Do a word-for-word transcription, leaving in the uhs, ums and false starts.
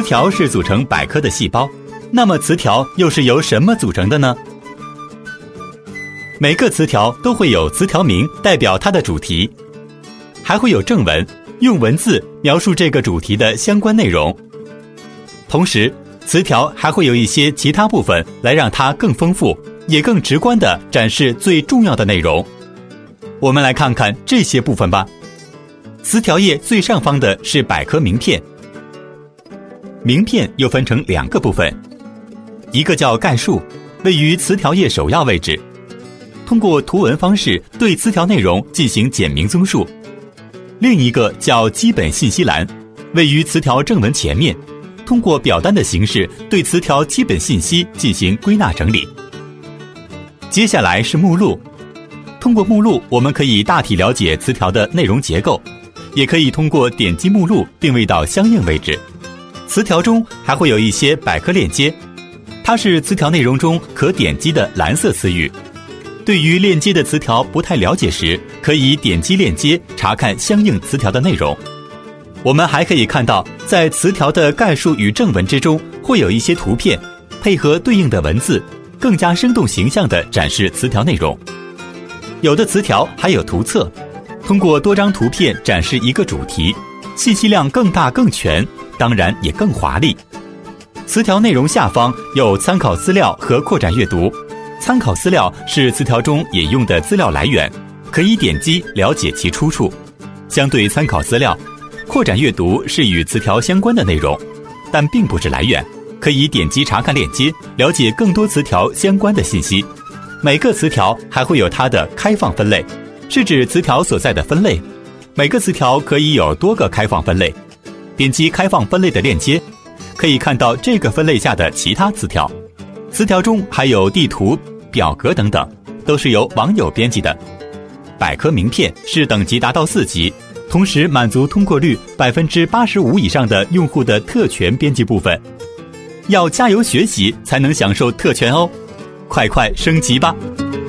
条是组成百科的细胞，那么词条又是由什么组成的呢？每个词条都会有词条名代表它的主题，还会有正文，用文字描述这个主题的相关内容。同时，词条还会有一些其他部分来让它更丰富，也更直观地展示最重要的内容。我们来看看这些部分吧。词条页最上方的是百科名片，名片又分成两个部分，一个叫概述，位于词条页首要位置，通过图文方式对词条内容进行简明综述；另一个叫基本信息栏，位于词条正文前面，通过表单的形式对词条基本信息进行归纳整理。接下来是目录，通过目录我们可以大体了解词条的内容结构，也可以通过点击目录定位到相应位置。词条中还会有一些百科链接，它是词条内容中可点击的蓝色词语。对于链接的词条不太了解时，可以点击链接查看相应词条的内容。我们还可以看到，在词条的概述与正文之中会有一些图片，配合对应的文字，更加生动形象地展示词条内容。有的词条还有图册，通过多张图片展示一个主题，信息量更大更全，当然也更华丽。词条内容下方有参考资料和扩展阅读，参考资料是词条中引用的资料来源，可以点击了解其出处。相对参考资料，扩展阅读是与词条相关的内容，但并不是来源，可以点击查看链接，了解更多词条相关的信息。每个词条还会有它的开放分类，是指词条所在的分类。每个词条可以有多个开放分类，点击开放分类的链接，可以看到这个分类下的其他词条。词条中还有地图、表格等等，都是由网友编辑的。百科名片是等级达到四级，同时满足通过率百分之八十五以上的用户的特权编辑部分。要加油学习才能享受特权哦，快快升级吧！